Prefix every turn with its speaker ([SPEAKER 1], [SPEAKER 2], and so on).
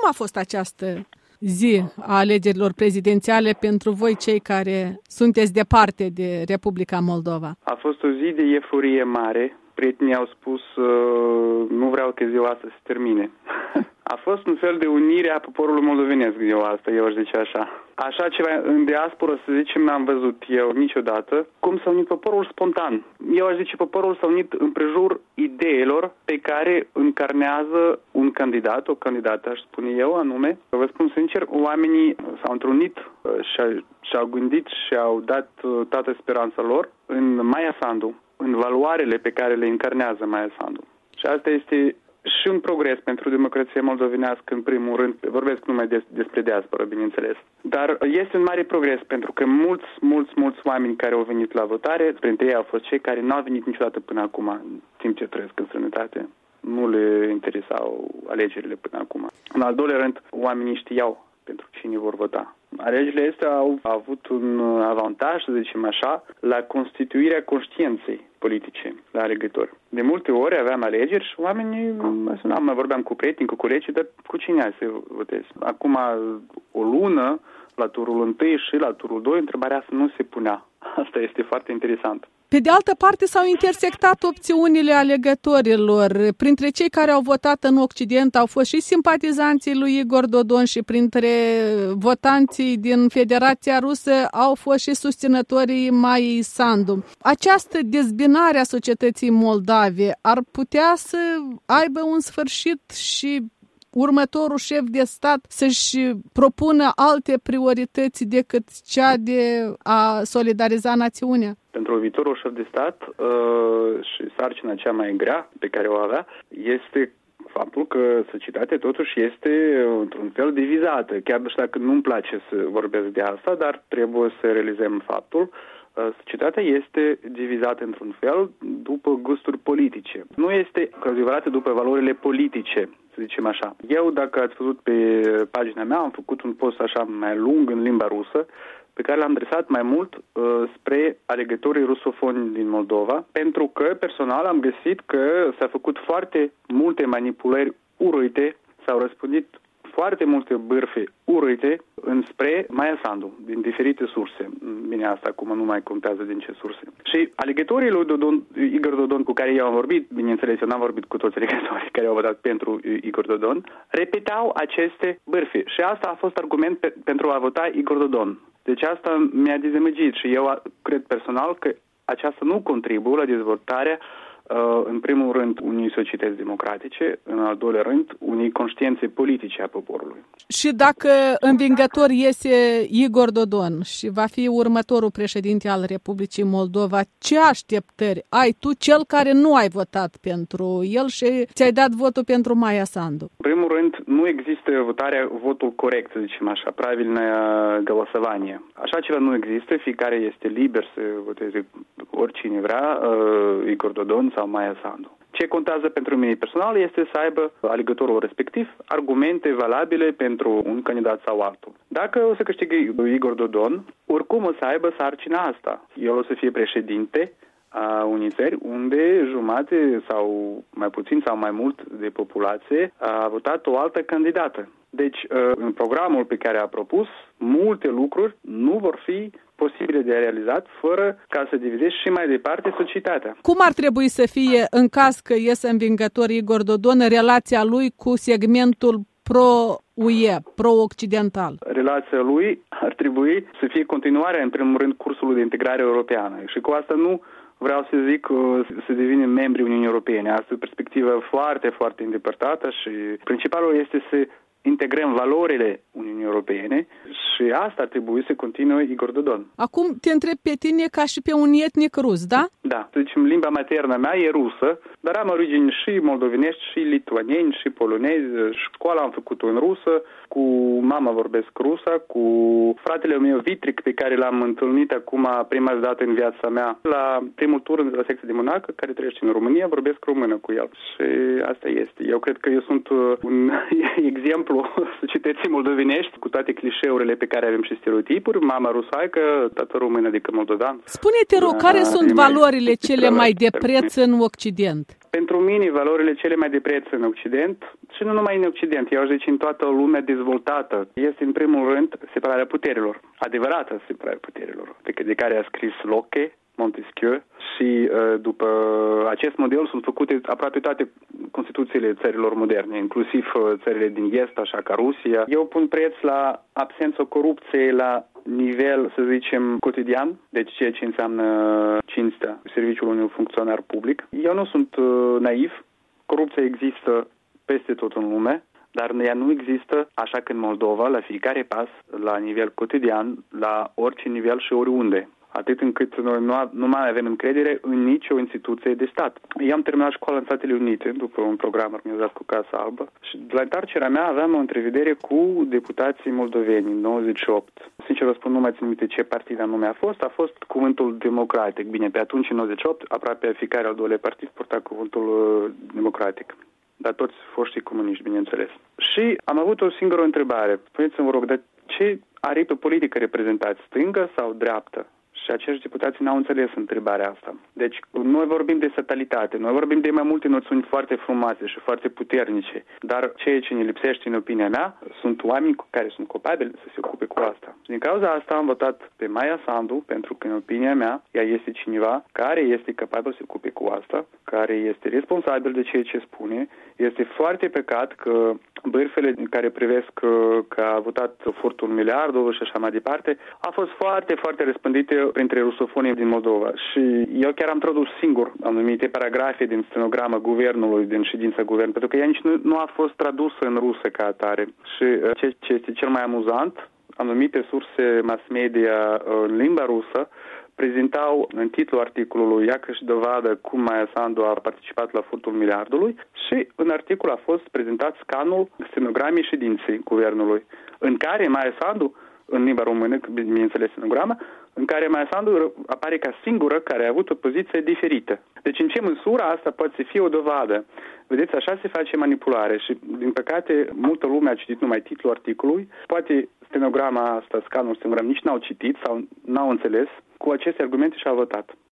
[SPEAKER 1] Cum a fost această zi a alegerilor prezidențiale pentru voi, cei care sunteți departe de Republica Moldova?
[SPEAKER 2] A fost o zi de euforie mare. Prietenii au spus, nu vreau că ziua asta se termine. A fost un fel de unire a poporului moldovenesc ziua asta, eu aș zice așa. Așa ceva în diasporă, să zicem, n-am văzut eu niciodată. Cum s-a unit poporul spontan. Eu aș zice, poporul s-a unit împrejur ideilor pe care încarnează un candidat, o candidată, aș spune eu, anume. Vă spun sincer, oamenii s-au întrunit și-au gândit și au dat toată speranța lor în Maia Sandu, în valoarele pe care le încarnează Maia Sandu. Și asta este și un progres pentru democrația moldovenească, în primul rând, vorbesc numai despre diaspora, bineînțeles. Dar este un mare progres, pentru că mulți oameni care au venit la votare, printre ei au fost cei care n-au venit niciodată până acum, în timp ce trăiesc în străinătate. Nu le interesau alegerile până acum. În al doilea rând, oamenii știau pentru cine vor vota. Alegerile astea au avut un avantaj, să zicem așa, la constituirea conștiinței politice la alegători. De multe ori aveam alegeri și oamenii mă sunau, mai vorbeam cu prieteni, cu colegi, dar cu cine ai să votezi? Acum o lună, la turul 1 și la turul 2, întrebarea asta nu se punea. Asta este foarte interesant.
[SPEAKER 1] Pe de altă parte, s-au intersectat opțiunile alegătorilor. Printre cei care au votat în Occident au fost și simpatizanții lui Igor Dodon și printre votanții din Federația Rusă au fost și susținătorii Maiei Sandu. Această dezbinare a societății moldave ar putea să aibă un sfârșit și următorul șef de stat să-și propună alte priorități decât cea de a solidariza națiunea?
[SPEAKER 2] Pentru viitorul șef de stat și sarcina cea mai grea pe care o avea este faptul că societatea totuși este într-un fel divizată. Chiar dacă nu-mi place să vorbesc de asta, dar trebuie să realizăm faptul. Societatea este divizată într-un fel după gusturi politice. Nu este adevărat după valorile politice, să zicem așa. Eu, dacă ați văzut pe pagina mea, am făcut un post așa mai lung în limba rusă, pe care l-am adresat mai mult spre alegătorii rusofoni din Moldova, pentru că personal am găsit că s-a făcut foarte multe manipulări urâte, s-au răspândit foarte multe bârfe urâte înspre Maia Sandu, din diferite surse. Bine, asta acum nu mai contează din ce surse. Și alegătorii lui Igor Dodon, cu care eu am vorbit, bineînțeles, eu n-am vorbit cu toți alegătorii care au votat pentru Igor Dodon, repetau aceste bârfe. Și asta a fost argument pentru a vota Igor Dodon. Deci asta mi-a dezamăgit și eu cred personal că aceasta nu contribuie la dezvoltarea în primul rând unei societăți democratice, în al doilea rând unei conștiințe politice a poporului.
[SPEAKER 1] Și dacă învingător iese Igor Dodon și va fi următorul președinte al Republicii Moldova, ce așteptări ai tu, cel care nu ai votat pentru el și ți-ai dat votul pentru Maia Sandu?
[SPEAKER 2] În primul rând, nu există votul corect, să zicem așa, правильное голосование. Așa ceva nu există, fiecare este liber să voteze oricine vrea, Igor Dodon sau Maia Sandu. Ce contează pentru mine personal este să aibă alegătorul respectiv argumente valabile pentru un candidat sau altul. Dacă o să câștige Igor Dodon, oricum o să aibă sarcina asta. El o să fie președinte a unei țări unde jumate sau mai puțin sau mai mult de populație a votat o altă candidată. Deci, în programul pe care a propus, multe lucruri nu vor fi posibile de realizat fără ca să divizezi și mai departe societatea.
[SPEAKER 1] Cum ar trebui să fie, în caz că iese învingător Igor Dodon, relația lui cu segmentul pro-UE, pro-occidental?
[SPEAKER 2] Relația lui ar trebui să fie continuarea, în primul rând, cursului de integrare europeană. Și cu asta nu vreau să zic să devenim membri Uniunii Europene. Asta e o perspectivă foarte, foarte îndepărtată și principalul este să integrăm valorile Uniunii Europene și asta ar trebui să continue Igor Dodon.
[SPEAKER 1] Acum te întreb pe tine ca și pe un etnic rus, da?
[SPEAKER 2] Da. Să zicem, limba maternă mea e rusă, dar am origini și moldovenești, și lituanieni, și polonezi. Școala am făcut-o în rusă, cu mama vorbesc rusă, cu fratele meu Vitric, pe care l-am întâlnit acum prima dată în viața mea, la primul tur de la secția de monacă, care trăiește în România, vorbesc română cu el. Și asta este. Eu cred că eu sunt un exemplu societății moldovenești, cu toate clișeurile pe care avem și stereotipuri, mama rusaică, tată român, adică moldovean.
[SPEAKER 1] Spune-te, rog, care sunt valorile cele mai de preț în Occident?
[SPEAKER 2] Pentru mine, valorile cele mai de preț în Occident, și nu numai în Occident, eu aș zice în toată lumea dezvoltată, este în primul rând separarea puterilor, adevărată separarea puterilor, de care a scris Locke, Montesquieu, și după acest model sunt făcute aproape toate Constituțiile țărilor moderne, inclusiv țările din Est, așa ca Rusia. Eu pun preț la absența corupției la nivel, să zicem, cotidian, deci ceea ce înseamnă cinstea serviciul unui funcționar public. Eu nu sunt naiv, corupția există peste tot în lume, dar ea nu există așa că în Moldova, la fiecare pas, la nivel cotidian, la orice nivel și oriunde. Atât încât noi nu mai avem încredere în nicio instituție de stat. Eu am terminat școala în Statele Unite după un program organizat cu Casa Albă și la întoarcerea mea aveam o întrevedere cu deputații moldoveni în 98. Sincer vă spun, nu mai țin minte ce partid anume a fost. A fost cuvântul democratic. Bine, pe atunci, în 98, aproape fiecare al doilea partid purta cuvântul democratic. Dar toți foștii comuniști, bineînțeles. Și am avut o singură întrebare. Spuneți-mi, vă rog, dar ce aripă politică reprezentați, stângă sau dreaptă? Și acești deputați n-au înțeles întrebarea asta. Deci, noi vorbim de statalitate, noi vorbim de mai multe noțiuni foarte frumoase și foarte puternice, dar ceea ce ne lipsește, în opinia mea, sunt oameni care sunt capabili să se ocupe cu asta. Și din cauza asta am votat pe Maia Sandu, pentru că, în opinia mea, ea este cineva care este capabil să se ocupe cu asta, care este responsabil de ceea ce spune. Este foarte păcat că bârfele care privesc că a votat furtul miliardului și așa mai departe, a fost foarte, foarte răspândite printre rusofonii din Moldova. Și eu chiar am tradus singur anumite paragrafe din stenogramă guvernului, din ședința guvernului, pentru că ea nici nu a fost tradusă în rusă ca atare. Și ce este cel mai amuzant, anumite surse mass media în limba rusă prezentau în titlul articolului ia că și dovadă cum Maia Sandu a participat la furtul miliardului și în articol a fost prezentat scanul stenogramei ședinței guvernului, în care Maia Sandu, în limba română, bineînțeles stenogramă, în care Maia Sandu apare ca singură care a avut o poziție diferită. Deci în ce măsură asta poate să fie o dovadă? Vedeți, așa se face manipulare și, din păcate, multă lume a citit numai titlul articolului. Poate stenograma asta, scanul stenogramă, nici n-au citit sau n-au înțeles. Cu aceste argumente și-au votat.